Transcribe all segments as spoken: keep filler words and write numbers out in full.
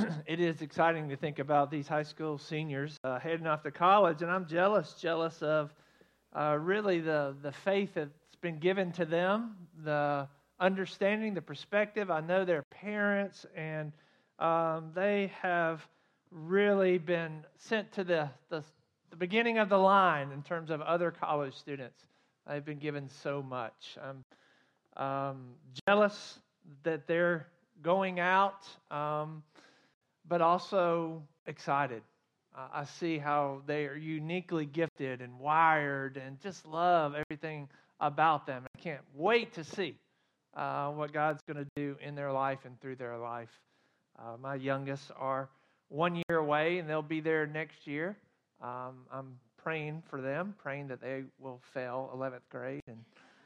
it is exciting to think about these high school seniors uh, heading off to college, and I'm jealous, jealous of uh, really the, the faith that's been given to them, the understanding, the perspective. I know their parents, and um, they have really been sent to the, the, the beginning of the line in terms of other college students. They've been given so much. I'm um, jealous that they're going out, um, but also excited. Uh, I see how they are uniquely gifted and wired and just love everything about them. I can't wait to see uh, what God's going to do in their life and through their life. Uh, my youngest are one year away, and they'll be there next year. Um, I'm praying for them, praying that they will fail eleventh grade and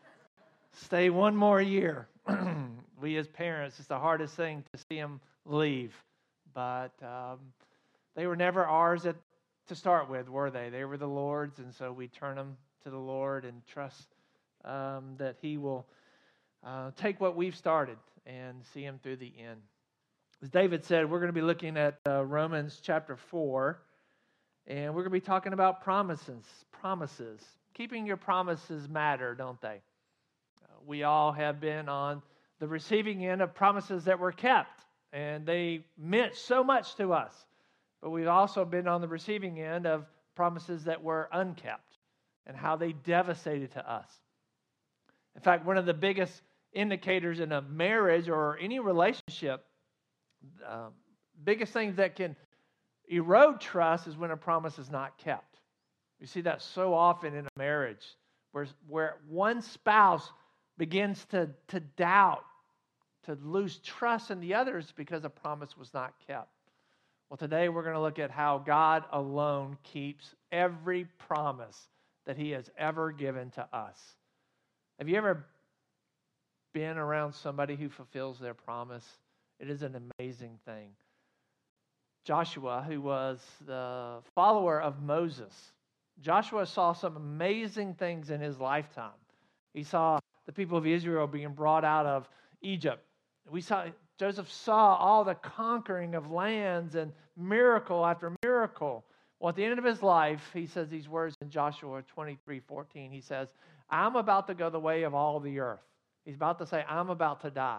stay one more year. We as parents, it's the hardest thing to see them leave. But um, they were never ours at, to start with, were they? They were the Lord's, and so we turn them to the Lord and trust um, that He will uh, take what we've started and see Him through the end. As David said, we're going to be looking at uh, Romans chapter four, and we're going to be talking about promises. Promises. Keeping your promises matter, don't they? Uh, we all have been on the receiving end of promises that were kept, and they meant so much to us. But we've also been on the receiving end of promises that were unkept and how they devastated to us. In fact, one of the biggest indicators in a marriage or any relationship, uh, biggest things that can erode trust is when a promise is not kept. We see that so often in a marriage where, where one spouse begins to, to doubt, to lose trust in the others because a promise was not kept. Well, today we're going to look at how God alone keeps every promise that He has ever given to us. Have you ever been around somebody who fulfills their promise? It is an amazing thing. Joshua, who was the follower of Moses, Joshua saw some amazing things in his lifetime. He saw the people of Israel being brought out of Egypt. We saw Joseph saw all the conquering of lands and miracle after miracle. Well, at the end of his life, he says these words in Joshua twenty-three fourteen. He says, I'm about to go the way of all the earth. He's about to say, I'm about to die.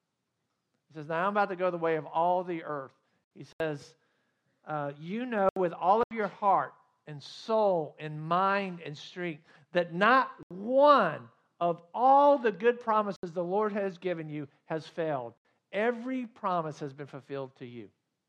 He says, now I'm about to go the way of all the earth. He says, uh, you know with all of your heart and soul and mind and strength that not one of all the good promises the Lord has given you has failed. Every promise has been fulfilled to you.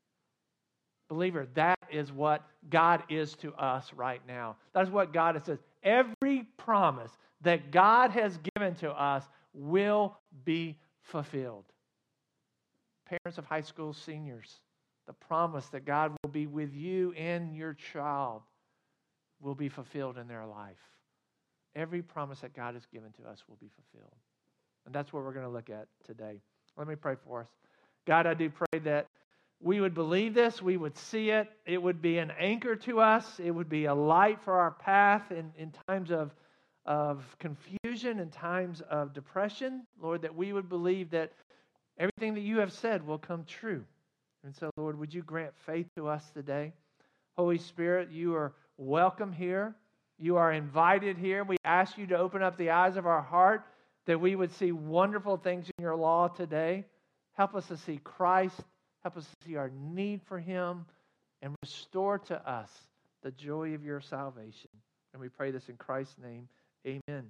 Believer, that is what God is to us right now. That is what God says. Every promise that God has given to us will be fulfilled. Parents of high school seniors, the promise that God will be with you and your child will be fulfilled in their life. Every promise that God has given to us will be fulfilled. And that's what we're going to look at today. Let me pray for us. God, I do pray that we would believe this, we would see it, it would be an anchor to us, it would be a light for our path in, in times of, of confusion, in times of depression. Lord, that we would believe that everything that you have said will come true. And so, Lord, would you grant faith to us today? Holy Spirit, you are welcome here. You are invited here. We ask you to open up the eyes of our heart that we would see wonderful things in your law today. Help us to see Christ. Help us to see our need for Him and restore to us the joy of your salvation. And we pray this in Christ's name. Amen.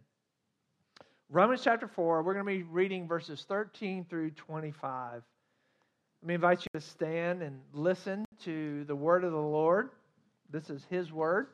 Romans chapter four, we're going to be reading verses thirteen through twenty-five. Let me invite you to stand and listen to the word of the Lord. This is His word.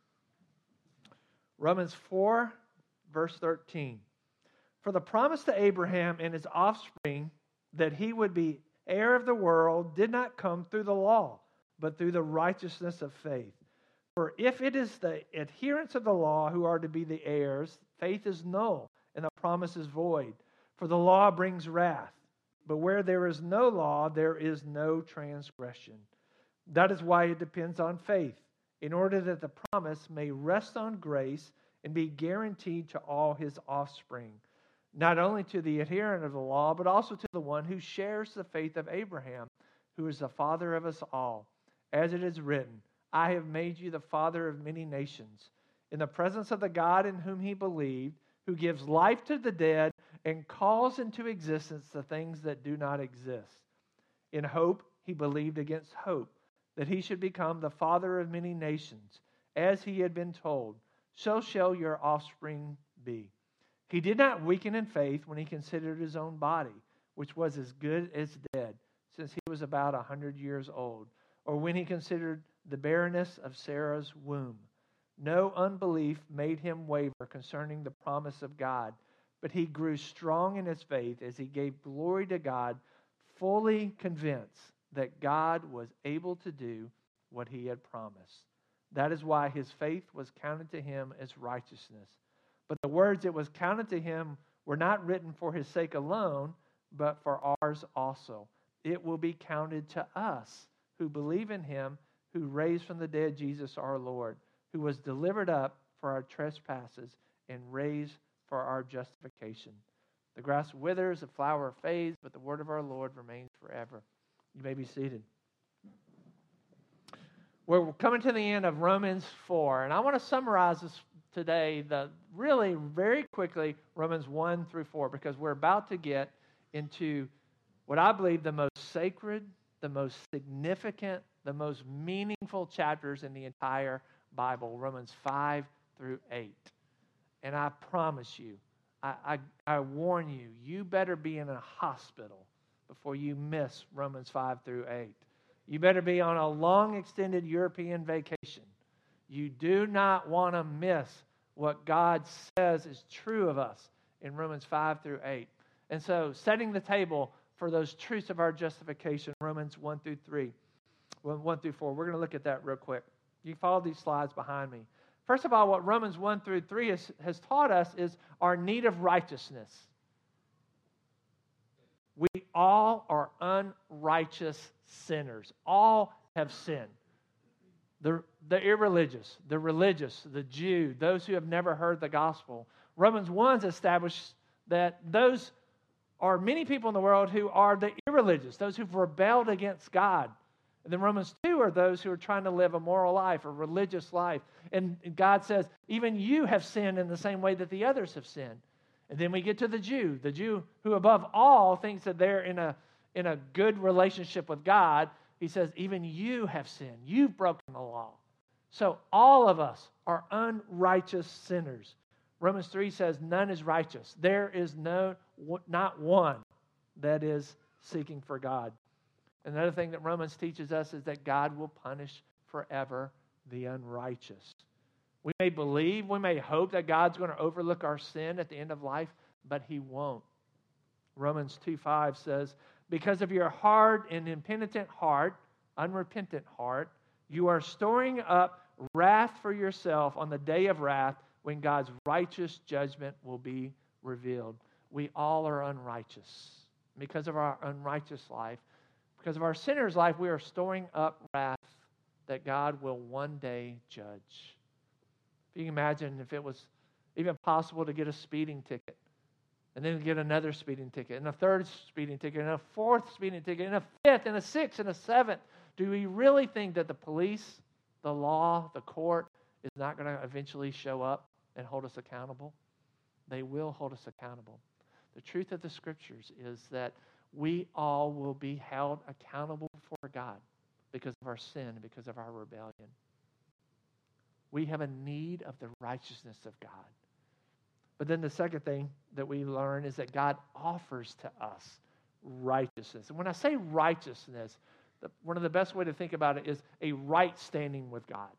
Romans four, verse thirteen. For the promise to Abraham and his offspring that he would be heir of the world did not come through the law, but through the righteousness of faith. For if it is the adherents of the law who are to be the heirs, faith is null, and the promise is void. For the law brings wrath. But where there is no law, there is no transgression. That is why it depends on faith, in order that the promise may rest on grace and be guaranteed to all his offspring, not only to the adherent of the law, but also to the one who shares the faith of Abraham, who is the Father of us all. As it is written, I have made you the father of many nations, in the presence of the God in whom he believed, who gives life to the dead and calls into existence the things that do not exist. In hope, he believed against hope, that he should become the father of many nations, as he had been told, so shall your offspring be. He did not weaken in faith when he considered his own body, which was as good as dead, since he was about a hundred years old, or when he considered the barrenness of Sarah's womb. No unbelief made him waver concerning the promise of God, but he grew strong in his faith as he gave glory to God, fully convinced that God was able to do what he had promised. That is why his faith was counted to him as righteousness. But the words it was counted to him were not written for his sake alone, but for ours also. It will be counted to us who believe in him who raised from the dead Jesus our Lord, who was delivered up for our trespasses and raised for our justification. The grass withers, the flower fades, but the word of our Lord remains forever. You may be seated. We're coming to the end of Romans four, and I want to summarize this today, the really very quickly, Romans one through four, because we're about to get into what I believe the most sacred, the most significant, the most meaningful chapters in the entire Bible, Romans five through eight. And I promise you, I, I, I warn you, you better be in a hospital before you miss Romans five through eight. You better be on a long extended European vacation. You do not want to miss what God says is true of us in Romans five through eight. And so, setting the table for those truths of our justification, Romans one through three, one through four. We're going to look at that real quick. You can follow these slides behind me. First of all, what Romans one through three has, has taught us is our need of righteousness. We all are unrighteous sinners. All have sinned. The, the irreligious, the religious, the Jew, those who have never heard the gospel. Romans one established that those are many people in the world who are the irreligious, those who've rebelled against God. And then Romans two are those who are trying to live a moral life, a religious life. And God says, even you have sinned in the same way that the others have sinned. And then we get to the Jew, the Jew who above all thinks that they're in a, in a good relationship with God. He says, even you have sinned. You've broken the law. So all of us are unrighteous sinners. Romans three says, none is righteous. There is no, not one that is seeking for God. Another thing that Romans teaches us is that God will punish forever the unrighteous. We may believe, we may hope that God's going to overlook our sin at the end of life, but he won't. Romans two five says, because of your hard and impenitent heart, unrepentant heart, you are storing up wrath for yourself on the day of wrath when God's righteous judgment will be revealed. We all are unrighteous. Because of our unrighteous life, because of our sinner's life, we are storing up wrath that God will one day judge. If you can imagine if it was even possible to get a speeding ticket, and then get another speeding ticket, and a third speeding ticket, and a fourth speeding ticket, and a fifth, and a sixth, and a seventh. Do we really think that the police, the law, the court is not going to eventually show up and hold us accountable? They will hold us accountable. The truth of the Scriptures is that we all will be held accountable before God because of our sin and because of our rebellion. We have a need of the righteousness of God. But then the second thing that we learn is that God offers to us righteousness. And when I say righteousness, the, one of the best way to think about it is a right standing with God.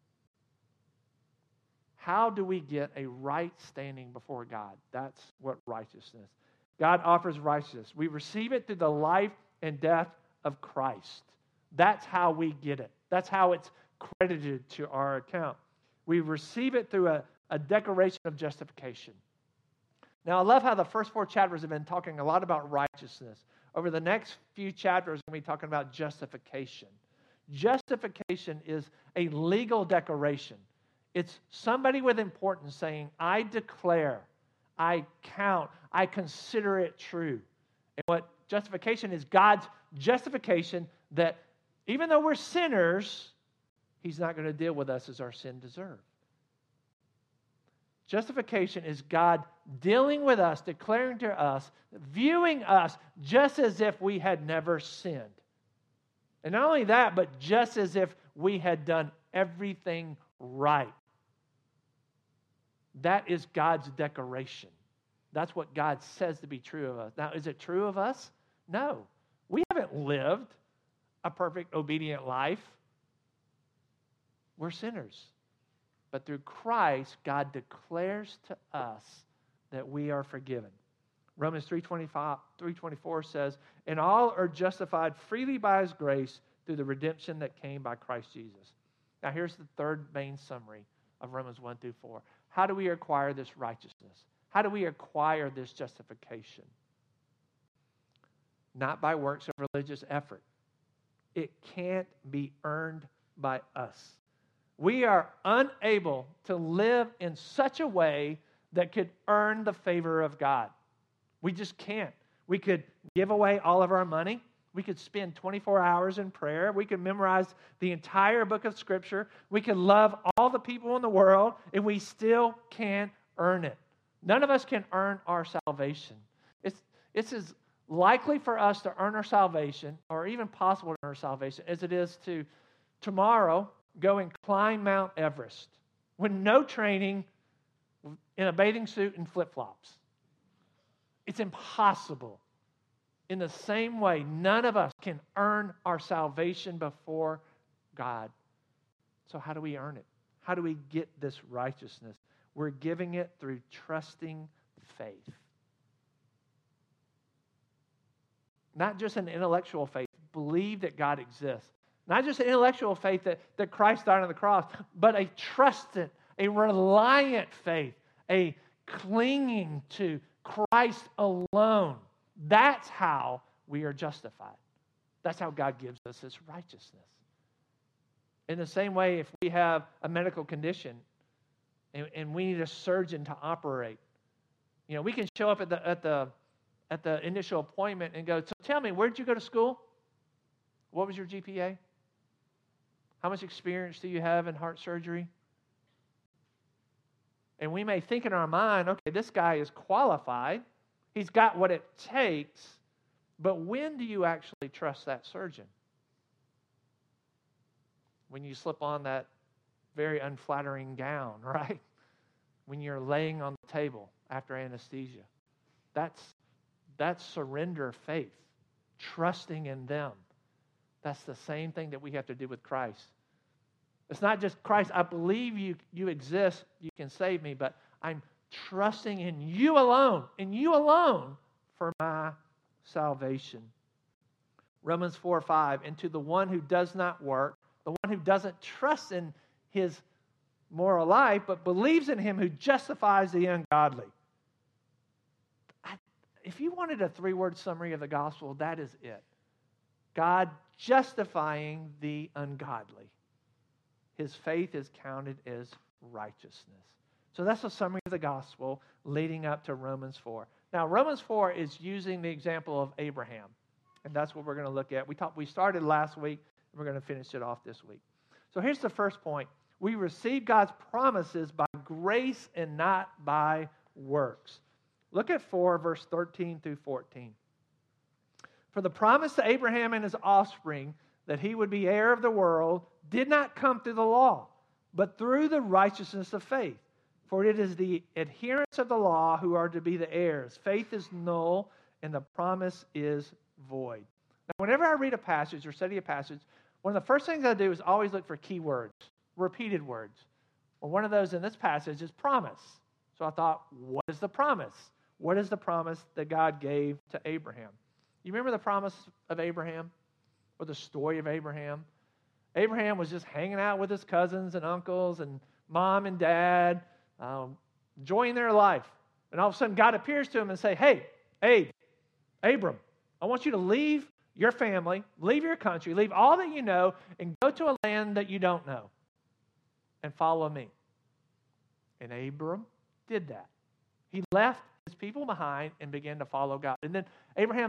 How do we get a right standing before God? That's what righteousness. God offers righteousness. We receive it through the life and death of Christ. That's how we get it. That's how it's credited to our account. We receive it through a, a declaration of justification. Now, I love how the first four chapters have been talking a lot about righteousness. Over the next few chapters, we're going to be talking about justification. Justification is a legal declaration. It's somebody with importance saying, I declare, I count, I consider it true. And what justification is, God's justification, that even though we're sinners, He's not going to deal with us as our sin deserves. Justification is God dealing with us, declaring to us, viewing us just as if we had never sinned. And not only that, but just as if we had done everything right. That is God's declaration. That's what God says to be true of us. Now, is it true of us? No. We haven't lived a perfect, obedient life. We're sinners. But through Christ, God declares to us that we are forgiven. Romans three twenty-five, three twenty-four says, and all are justified freely by His grace through the redemption that came by Christ Jesus. Now here's the third main summary of Romans one through four. How do we acquire this righteousness? How do we acquire this justification? Not by works of religious effort. It can't be earned by us. We are unable to live in such a way that could earn the favor of God. We just can't. We could give away all of our money. We could spend twenty-four hours in prayer. We could memorize the entire book of Scripture. We could love all the people in the world, and we still can't earn it. None of us can earn our salvation. It's, it's as likely for us to earn our salvation, or even possible to earn our salvation, as it is to tomorrow go and climb Mount Everest with no training, in a bathing suit and flip-flops. It's impossible. In the same way, none of us can earn our salvation before God. So how do we earn it? How do we get this righteousness? We're giving it through trusting faith. Not just an intellectual faith. Believe that God exists. Not just an intellectual faith that, that Christ died on the cross, but a trusted, a reliant faith, a clinging to Christ alone. That's how we are justified. That's how God gives us His righteousness. In the same way, if we have a medical condition and, and we need a surgeon to operate, you know, we can show up at the at the at the initial appointment and go, so tell me, where did you go to school? What was your G P A? How much experience do you have in heart surgery? And we may think in our mind, okay, this guy is qualified. He's got what it takes. But when do you actually trust that surgeon? When you slip on that very unflattering gown, right? When you're laying on the table after anesthesia. That's, that's surrender faith, trusting in them. That's the same thing that we have to do with Christ. It's not just, Christ, I believe you, you exist, you can save me, but I'm trusting in you alone, in you alone for my salvation. Romans four five, and to the one who does not work, the one who doesn't trust in his moral life, but believes in Him who justifies the ungodly. I, if you wanted a three-word summary of the gospel, that is it. God justifying the ungodly. His faith is counted as righteousness. So that's a summary of the gospel leading up to Romans four. Now, Romans four is using the example of Abraham, and that's what we're going to look at. We talked, we started last week, and we're going to finish it off this week. So here's the first point. We receive God's promises by grace and not by works. Look at four, verse thirteen through fourteen. For the promise to Abraham and his offspring that he would be heir of the world did not come through the law, but through the righteousness of faith. For it is the adherents of the law who are to be the heirs. Faith is null, and the promise is void. Now, whenever I read a passage or study a passage, one of the first things I do is always look for key words, repeated words. Well, one of those in this passage is promise. So I thought, what is the promise? What is the promise that God gave to Abraham? You remember the promise of Abraham? Or the story of Abraham? Abraham was just hanging out with his cousins and uncles and mom and dad, um, enjoying their life. And all of a sudden, God appears to him and say, hey, Abe, Abram, I want you to leave your family, leave your country, leave all that you know, and go to a land that you don't know and follow me. And Abram did that. He left his people behind and began to follow God. And then Abraham's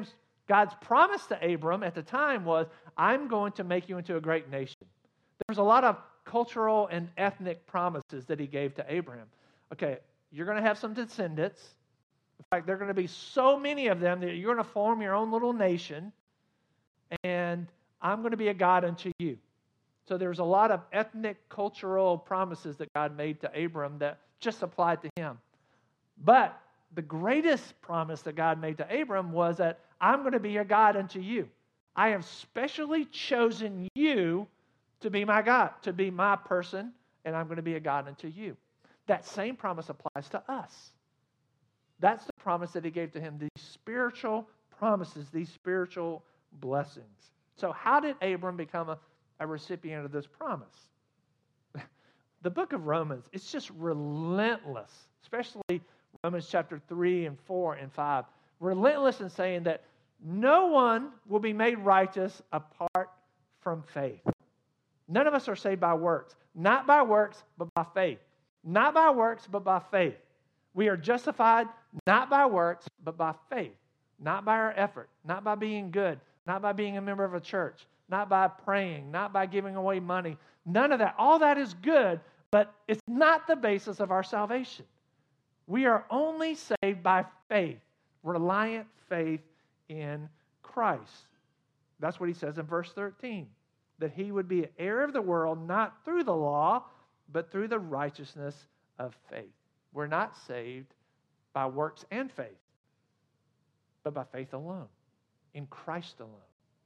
God's promise to Abram at the time was, I'm going to make you into a great nation. There was a lot of cultural and ethnic promises that he gave to Abraham. Okay, you're going to have some descendants. In fact, there are going to be so many of them that you're going to form your own little nation, and I'm going to be a God unto you. So there's a lot of ethnic, cultural promises that God made to Abram that just applied to him. But the greatest promise that God made to Abram was that I'm going to be a God unto you. I have specially chosen you to be my God, to be my person, and I'm going to be a God unto you. That same promise applies to us. That's the promise that he gave to him, these spiritual promises, these spiritual blessings. So how did Abram become a, a recipient of this promise? The book of Romans, it's just relentless, especially Romans chapter three and four and five. Relentless in saying that no one will be made righteous apart from faith. None of us are saved by works. Not by works, but by faith. Not by works, but by faith. We are justified not by works, but by faith. Not by our effort. Not by being good. Not by being a member of a church. Not by praying. Not by giving away money. None of that. All that is good, but it's not the basis of our salvation. We are only saved by faith. Reliant faith in Christ. That's what he says in verse thirteen. That he would be an heir of the world, not through the law, but through the righteousness of faith. We're not saved by works and faith, but by faith alone, in Christ alone.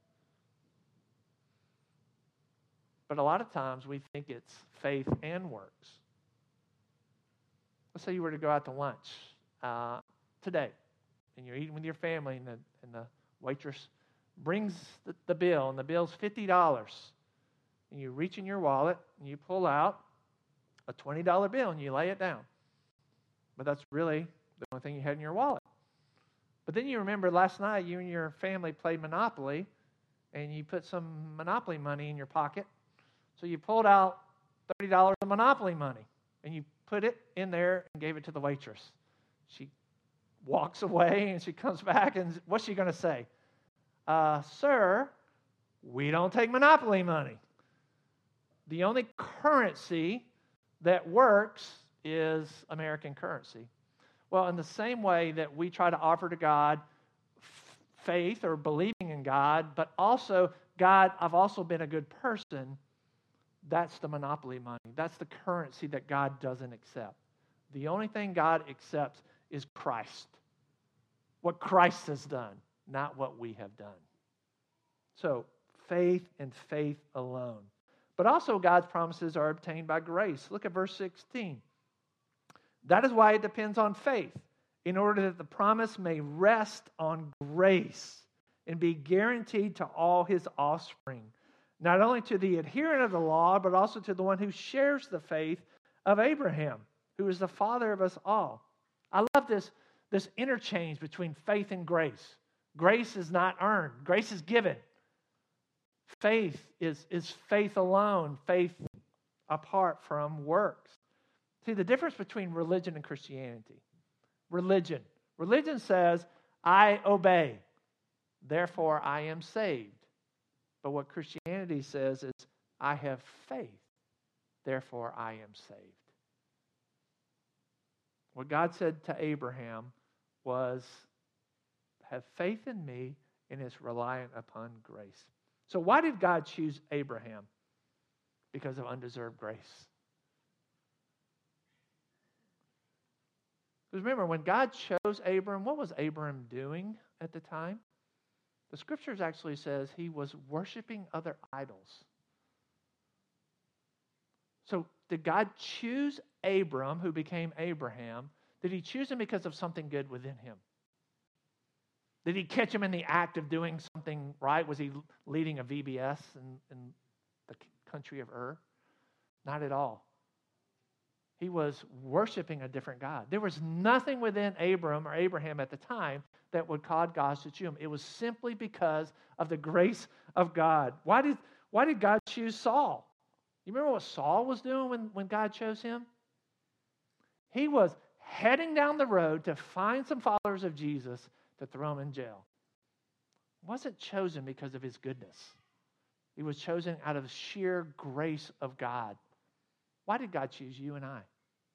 But a lot of times we think it's faith and works. Let's say you were to go out to lunch uh, today, and you're eating with your family, and the, and the waitress brings the, the bill, and the bill's fifty dollars. And you reach in your wallet, and you pull out a twenty dollar bill, and you lay it down. But that's really the only thing you had in your wallet. But then you remember last night you and your family played Monopoly, and you put some Monopoly money in your pocket. So you pulled out thirty dollars of Monopoly money, and you put it in there and gave it to the waitress. She walks away, and she comes back, and what's she going to say? Uh, sir, we don't take Monopoly money. The only currency that works is American currency. Well, in the same way that we try to offer to God f- faith or believing in God, but also, God, I've also been a good person, that's the Monopoly money. That's the currency that God doesn't accept. The only thing God accepts is Christ. What Christ has done, not what we have done. So, faith and faith alone. But also God's promises are obtained by grace. Look at verse sixteen. That is why it depends on faith, in order that the promise may rest on grace and be guaranteed to all his offspring, not only to the adherent of the law, but also to the one who shares the faith of Abraham, who is the father of us all. I love this, this interchange between faith and grace. Grace is not earned. Grace is given. Faith is, is faith alone, faith apart from works. See, the difference between religion and Christianity. Religion. Religion says, I obey, therefore I am saved. But what Christianity says is, I have faith, therefore I am saved. What God said to Abraham was, have faith in me, and it's reliant upon grace. So why did God choose Abraham? Because of undeserved grace. Because remember, when God chose Abram, what was Abram doing at the time? The scriptures actually says he was worshiping other idols. So did God choose Abram, who became Abraham? Did he choose him because of something good within him? Did he catch him in the act of doing something right? Was he leading a V B S in, in the country of Ur? Not at all. He was worshiping a different God. There was nothing within Abram or Abraham at the time that would cause God to choose him. It was simply because of the grace of God. Why did, why did God choose Saul? You remember what Saul was doing when, when God chose him? He was heading down the road to find some followers of Jesus to throw them in jail. wasn't chosen because of his goodness. He was chosen out of sheer grace of God. Why did God choose you and I?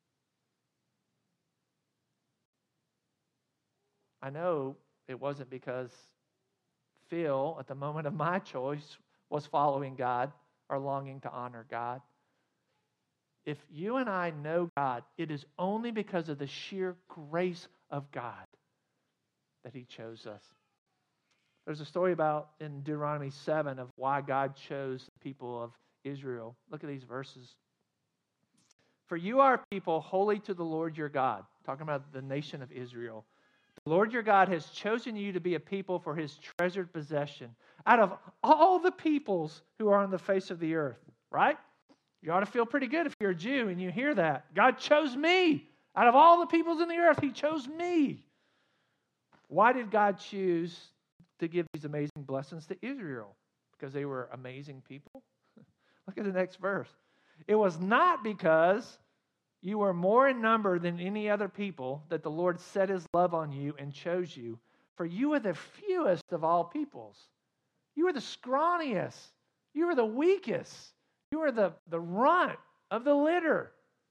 I know it wasn't because Phil, at the moment of my choice, was following God or longing to honor God. If you and I know God, it is only because of the sheer grace of God that he chose us. There's a story about in Deuteronomy seven of why God chose the people of Israel. Look at these verses. For you are a people holy to the Lord your God. Talking about the nation of Israel. The Lord your God has chosen you to be a people for his treasured possession out of all the peoples who are on the face of the earth. Right? You ought to feel pretty good if you're a Jew and you hear that. God chose me. Out of all the peoples in the earth, he chose me. Why did God choose to give these amazing blessings to Israel? Because they were amazing people? Look at the next verse. It was not because you were more in number than any other people that the Lord set his love on you and chose you. For you were the fewest of all peoples. You were the scrawniest. You were the weakest. You were the, the runt of the litter.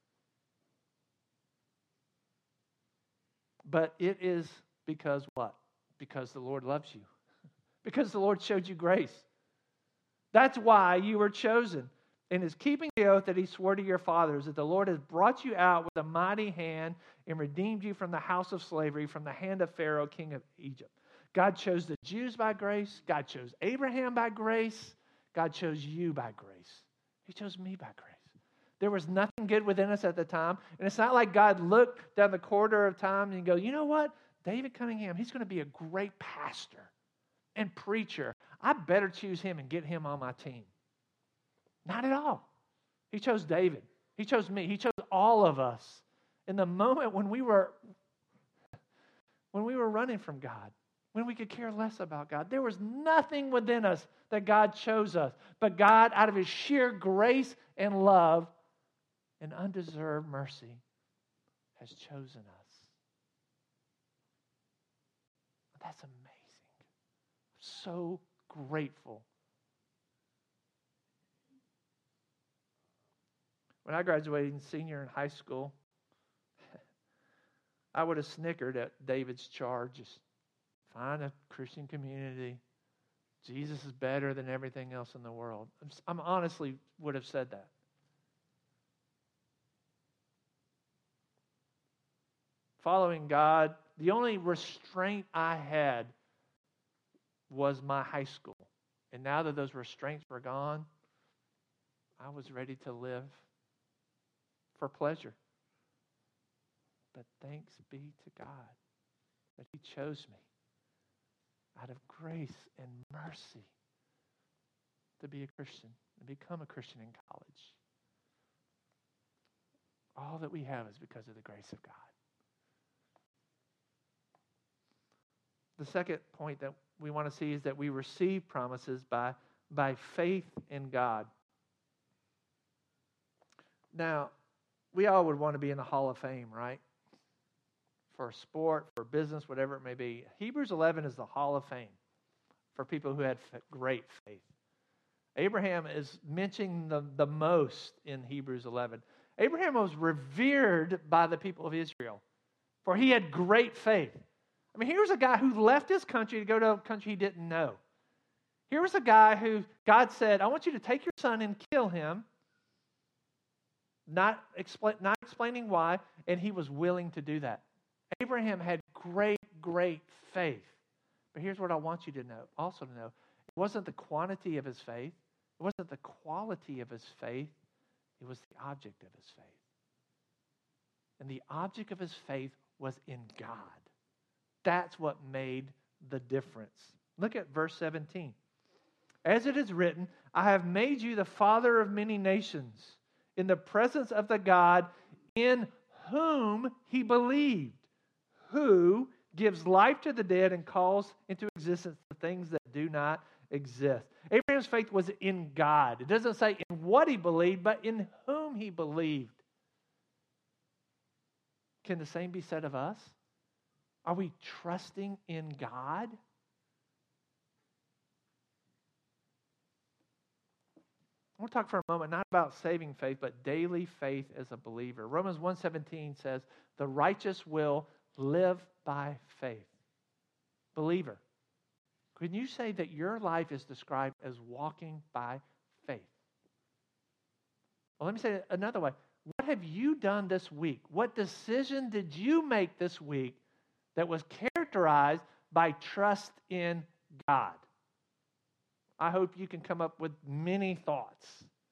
But it is because what? Because the Lord loves you. Because the Lord showed you grace. That's why you were chosen. And is keeping the oath that he swore to your fathers, that the Lord has brought you out with a mighty hand and redeemed you from the house of slavery, from the hand of Pharaoh, king of Egypt. God chose the Jews by grace. God chose Abraham by grace. God chose you by grace. He chose me by grace. There was nothing good within us at the time. And it's not like God looked down the corridor of time and go, you know what? David Cunningham, he's going to be a great pastor and preacher. I better choose him and get him on my team. Not at all. He chose David. He chose me. He chose all of us in the moment when we were when we were running from God, when we could care less about God. There was nothing within us that God chose us. But God, out of his sheer grace and love and undeserved mercy, has chosen us. That's amazing. I'm so grateful. When I graduated senior in high school, I would have snickered at David's charge. Just find a Christian community. Jesus is better than everything else in the world. I'm, I'm honestly would have said that. Following God, the only restraint I had was my high school. And now that those restraints were gone, I was ready to live for pleasure. But thanks be to God that he chose me out of grace and mercy to be a Christian and become a Christian in college. All that we have is because of the grace of God. The second point that we want to see is that we receive promises by, by faith in God. Now, we all would want to be in the Hall of Fame, right? For sport, for business, whatever it may be. Hebrews eleven is the Hall of Fame for people who had great faith. Abraham is mentioned the, the most in Hebrews eleven. Abraham was revered by the people of Israel, for he had great faith. I mean, here's a guy who left his country to go to a country he didn't know. Here was a guy who God said, I want you to take your son and kill him. Not, expl- not explaining why, and he was willing to do that. Abraham had great, great faith. But here's what I want you to know, also to know. It wasn't the quantity of his faith. It wasn't the quality of his faith. It was the object of his faith. And the object of his faith was in God. That's what made the difference. Look at verse seventeen. As it is written, I have made you the father of many nations, in the presence of the God in whom he believed, who gives life to the dead and calls into existence the things that do not exist. Abraham's faith was in God. It doesn't say in what he believed, but in whom he believed. Can the same be said of us? Are we trusting in God? want to talk for a moment not about saving faith, but daily faith as a believer. Romans one seventeen says, the righteous will live by faith. Believer, can you say that your life is described as walking by faith? Well, let me say it another way. What have you done this week? What decision did you make this week that was characterized by trust in God? I hope you can come up with many thoughts.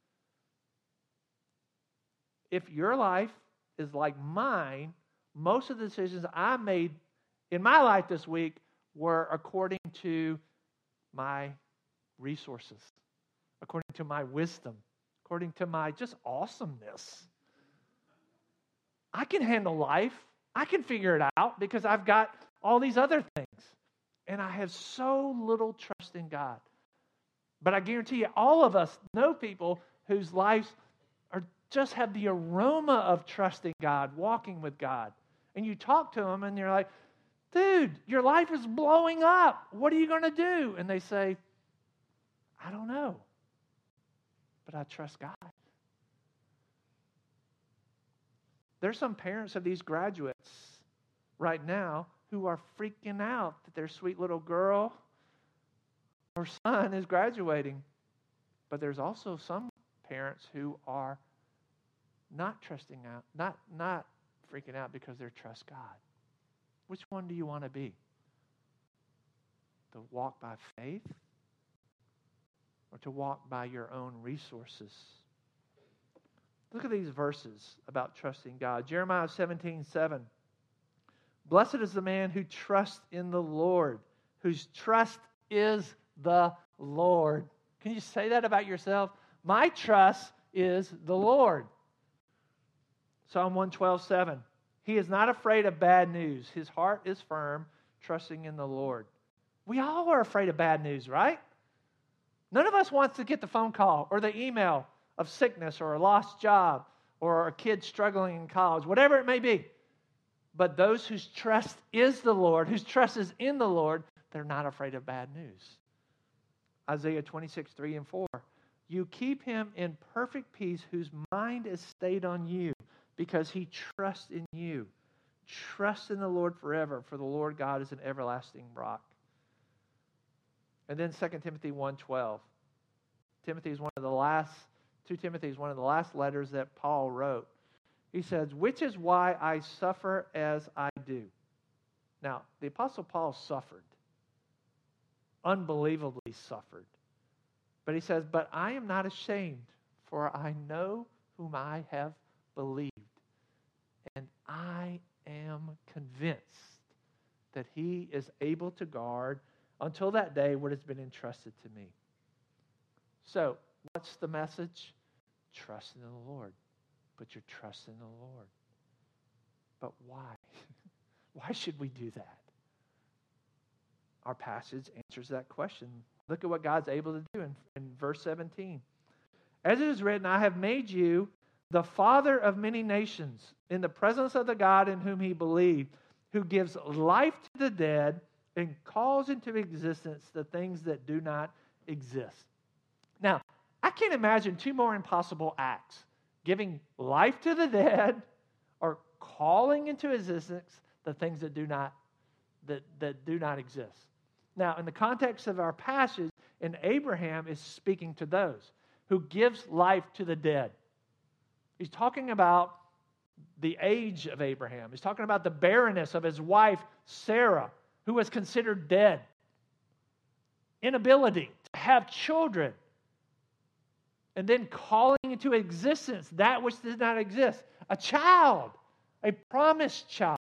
If your life is like mine, most of the decisions I made in my life this week were according to my resources, according to my wisdom, according to my just awesomeness. I can handle life. I can figure it out because I've got all these other things. And I have so little trust in God. But I guarantee you, all of us know people whose lives are just have the aroma of trusting God, walking with God. And you talk to them and you're like, dude, your life is blowing up. What are you going to do? And they say, I don't know, but I trust God. There's some parents of these graduates right now who are freaking out that their sweet little girl or son is graduating. But there's also some parents who are not trusting out, not, not freaking out because they trust God. Which one do you want to be? To walk by faith or to walk by your own resources? Look at these verses about trusting God. Jeremiah seventeen seven. Blessed is the man who trusts in the Lord, whose trust is the Lord. Can you say that about yourself? My trust is the Lord. Psalm one twelve seven. He is not afraid of bad news. His heart is firm, trusting in the Lord. We all are afraid of bad news, right? None of us wants to get the phone call or the email of sickness or a lost job or a kid struggling in college, whatever it may be. But those whose trust is the Lord, whose trust is in the Lord, they're not afraid of bad news. Isaiah twenty-six, three and four. You keep him in perfect peace whose mind is stayed on you because he trusts in you. Trust in the Lord forever, for the Lord God is an everlasting rock. And then Second Timothy one twelve. Timothy is one of the last, two Timothy is one of the last letters that Paul wrote. He says, which is why I suffer as I do. Now, the Apostle Paul suffered. Unbelievably suffered. But he says, but I am not ashamed, for I know whom I have believed. And I am convinced that he is able to guard until that day what has been entrusted to me. So, what's the message? Trust in the Lord. Put your trust in the Lord. But why? Why should we do that? Our passage answers that question. Look at what God's able to do in, in verse seventeen. As it is written, I have made you the father of many nations in the presence of the God in whom he believed, who gives life to the dead and calls into existence the things that do not exist. Now, I can't imagine two more impossible acts. Giving life to the dead or calling into existence the things that do not that, that do not exist. Now, in the context of our passage, and Abraham is speaking to those who gives life to the dead. He's talking about the age of Abraham. He's talking about the barrenness of his wife, Sarah, who was considered dead. Inability to have children. And then calling into existence that which did not exist. A child, a promised child.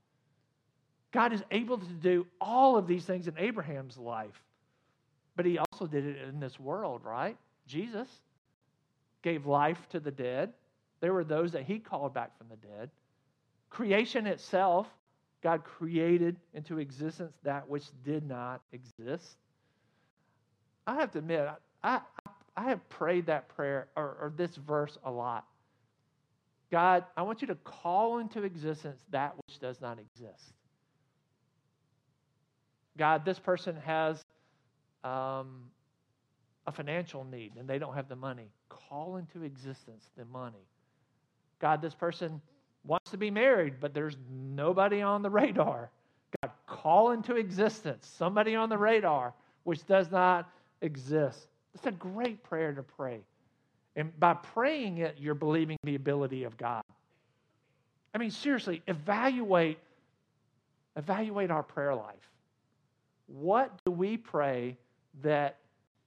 God is able to do all of these things in Abraham's life. But he also did it in this world, right? Jesus gave life to the dead. There were those that he called back from the dead. Creation itself, God created into existence that which did not exist. I have to admit, I, I, I have prayed that prayer or, or this verse a lot. God, I want you to call into existence that which does not exist. God, this person has um, a financial need and they don't have the money. Call into existence the money. God, this person wants to be married, but there's nobody on the radar. God, call into existence somebody on the radar which does not exist. It's a great prayer to pray. And by praying it, you're believing the ability of God. I mean, seriously, evaluate, evaluate our prayer life. What do we pray that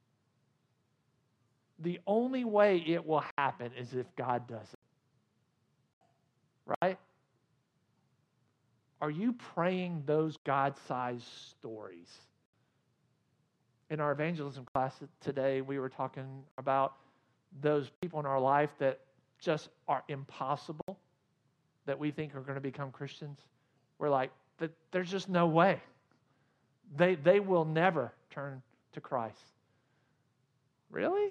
the only way it will happen is if God does it? Right? Are you praying those God-sized stories? In our evangelism class today, we were talking about those people in our life that just are impossible, that we think are going to become Christians. We're like, there's just no way. They, they will never turn to Christ. Really?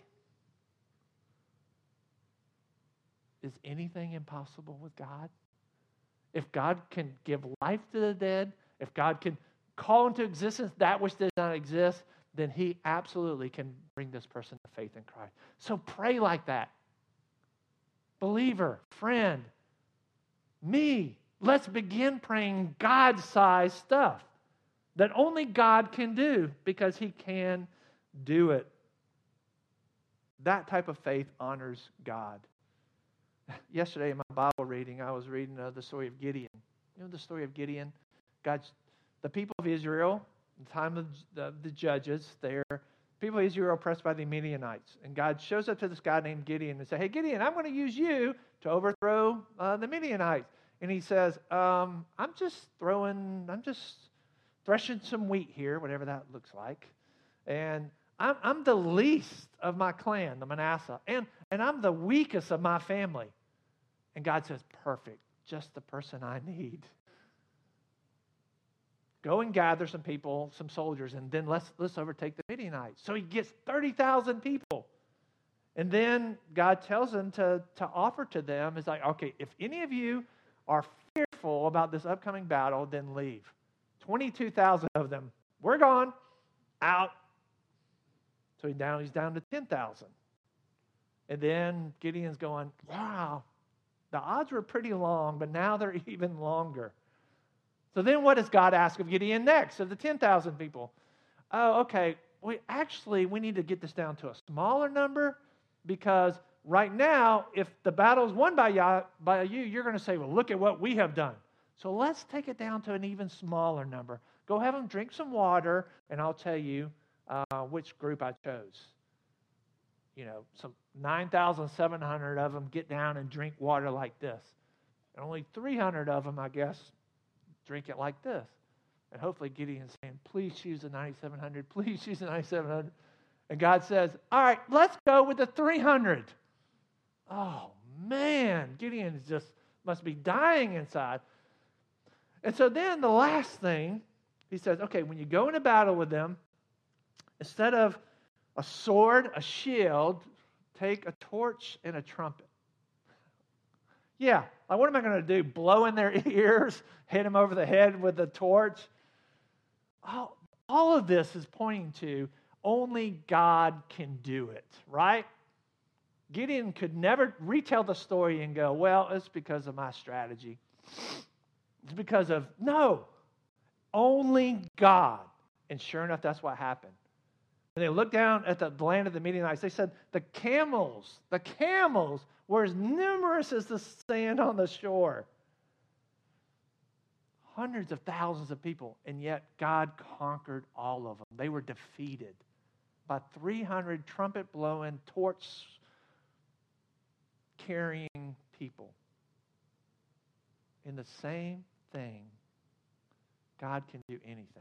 Is anything impossible with God? If God can give life to the dead, if God can call into existence that which does not exist, then he absolutely can bring this person to faith in Christ. So pray like that. Believer, friend, me, let's begin praying God-sized stuff that only God can do because he can do it. That type of faith honors God. Yesterday in my Bible reading, I was reading uh, the story of Gideon. You know the story of Gideon? God's, the people of Israel, the time of the, the judges, there, people of Israel are oppressed by the Midianites. And God shows up to this guy named Gideon and says, hey, Gideon, I'm going to use you to overthrow uh, the Midianites. And he says, um, I'm just throwing, I'm just threshing some wheat here, whatever that looks like. And I'm, I'm the least of my clan, the Manasseh. And, and I'm the weakest of my family. And God says, perfect, just the person I need. Go and gather some people, some soldiers, and then let's, let's overtake the Midianites. So he gets thirty thousand people. And then God tells him to, to offer to them, is like, okay, if any of you are fearful about this upcoming battle, then leave. twenty-two thousand of them, we're gone, out. So he's down, he's down to ten thousand. And then Gideon's going, wow, the odds were pretty long, but now they're even longer. So then what does God ask of Gideon next, of the ten thousand people? Oh, okay, we actually, we need to get this down to a smaller number, because right now, if the battle is won by you, by you, you're going to say, well, look at what we have done. So let's take it down to an even smaller number. Go have them drink some water, and I'll tell you uh, which group I chose. You know, some nine thousand seven hundred of them get down and drink water like this. And only three hundred of them, I guess, drink it like this. And hopefully Gideon's saying, please choose the ninety-seven hundred. Please choose the ninety-seven hundred. And God says, all right, let's go with the three hundred. Oh, man. Gideon just must be dying inside. And so then the last thing, he says, okay, when you go into battle with them, instead of a sword, a shield, take a torch and a trumpet. Yeah, like what am I going to do? Blow in their ears, hit them over the head with a torch? All, all of this is pointing to only God can do it, right? Gideon could never retell the story and go, well, it's because of my strategy. It's because of, no, only God. And sure enough, that's what happened. When they looked down at the land of the Midianites, they said the camels, the camels were as numerous as the sand on the shore. Hundreds of thousands of people, and yet God conquered all of them. They were defeated by three hundred trumpet-blowing, torch-carrying people. In the same thing, God can do anything.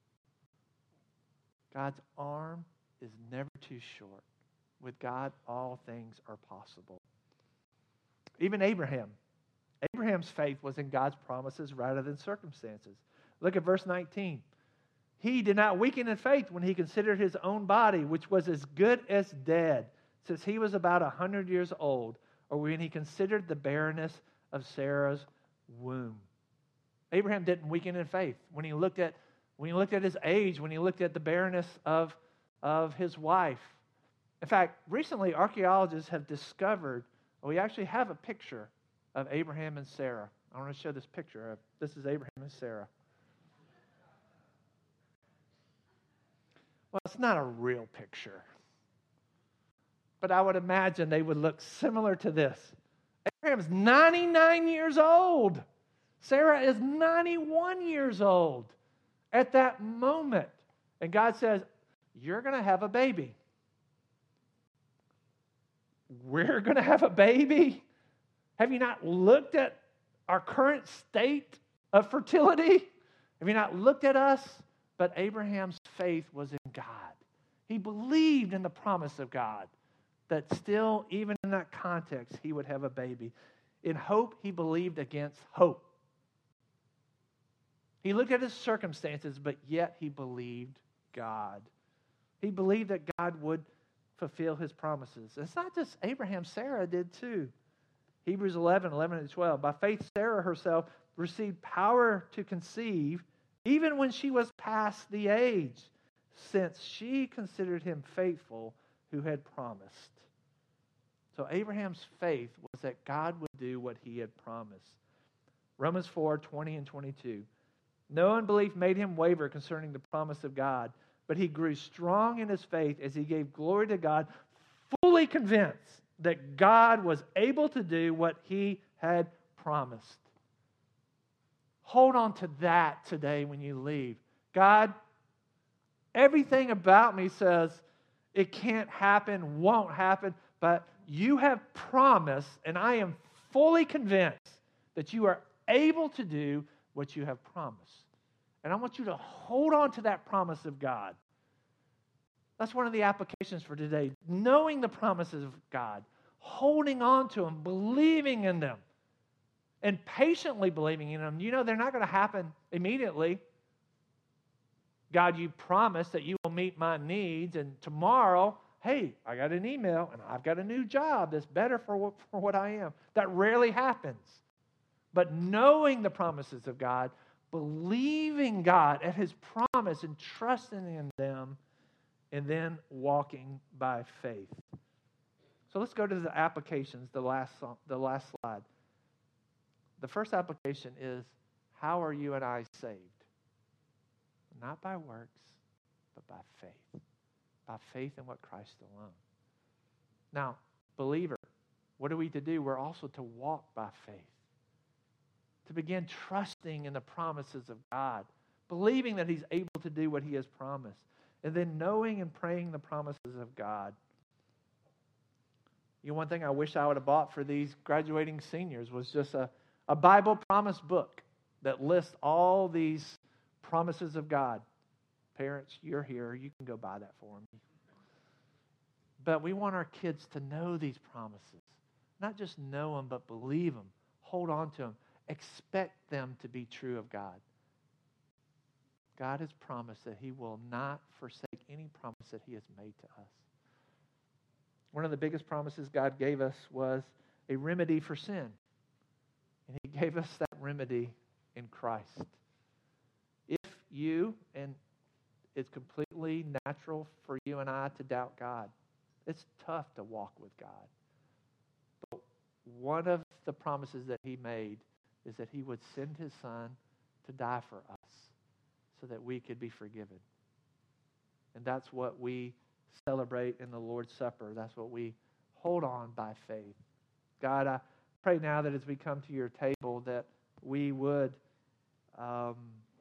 God's arm is never too short. With God, all things are possible. Even Abraham. Abraham's faith was in God's promises rather than circumstances. Look at verse nineteen. He did not weaken in faith when he considered his own body, which was as good as dead, since he was about a hundred years old, or when he considered the barrenness of Sarah's womb. Abraham didn't weaken in faith when he looked at when he looked at his age, when he looked at the barrenness of, of his wife. In fact, recently archaeologists have discovered, well, we actually have a picture of Abraham and Sarah. I want to show this picture. Of, this is Abraham and Sarah. Well, it's not a real picture. But I would imagine they would look similar to this. Abraham's ninety-nine years old. Sarah is ninety-one years old at that moment. And God says, you're going to have a baby. We're going to have a baby? Have you not looked at our current state of fertility? Have you not looked at us? But Abraham's faith was in God. He believed in the promise of God that still, even in that context, he would have a baby. In hope, he believed against hope. He looked at his circumstances, but yet he believed God. He believed that God would fulfill his promises. It's not just Abraham, Sarah did too. Hebrews eleven, eleven and twelve. By faith, Sarah herself received power to conceive, even when she was past the age, since she considered him faithful who had promised. So Abraham's faith was that God would do what he had promised. Romans four, twenty and twenty-two. No unbelief made him waver concerning the promise of God, but he grew strong in his faith as he gave glory to God, fully convinced that God was able to do what he had promised. Hold on to that today when you leave. God, everything about me says it can't happen, won't happen, but you have promised, and I am fully convinced that you are able to do what you have promised. And I want you to hold on to that promise of God. That's one of the applications for today. Knowing the promises of God, holding on to them, believing in them, and patiently believing in them. You know, they're not going to happen immediately. God, you promised that you will meet my needs, and tomorrow, hey, I got an email, and I've got a new job that's better for what, for what I am. That rarely happens. But knowing the promises of God, believing God at his promise and trusting in them, and then walking by faith. So let's go to the applications, the last, the last slide. The first application is, how are you and I saved? Not by works, but by faith. By faith in what Christ alone. Now, believer, what are we to do? We're also to walk by faith. To begin trusting in the promises of God, believing that he's able to do what he has promised, and then knowing and praying the promises of God. You know, one thing I wish I would have bought for these graduating seniors was just a, a Bible promise book that lists all these promises of God. Parents, you're here. You can go buy that for me. But we want our kids to know these promises. Not just know them, but believe them. Hold on to them. Expect them to be true of God. God has promised that he will not forsake any promise that he has made to us. One of the biggest promises God gave us was a remedy for sin. And he gave us that remedy in Christ. If you, and it's completely natural for you and I to doubt God. It's tough to walk with God. But one of the promises that he made is that he would send his son to die for us so that we could be forgiven. And that's what we celebrate in the Lord's Supper. That's what we hold on by faith. God, I pray now that as we come to your table that we would um,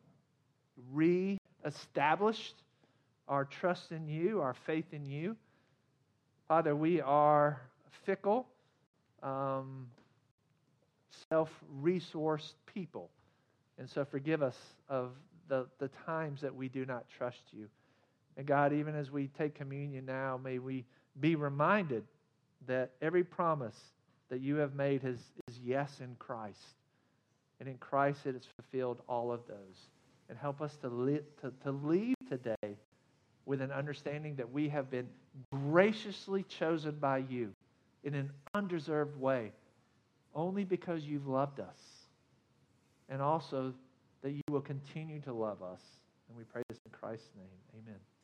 re-establish our trust in you, our faith in you. Father, we are fickle, um, self-resourced people. And so forgive us of the, the times that we do not trust you. And God, even as we take communion now, may we be reminded that every promise that you have made is, is yes in Christ. And in Christ it has fulfilled all of those. And help us to, li- to, to leave today with an understanding that we have been graciously chosen by you in an undeserved way, only because you've loved us. And also that you will continue to love us. And we pray this in Christ's name. Amen.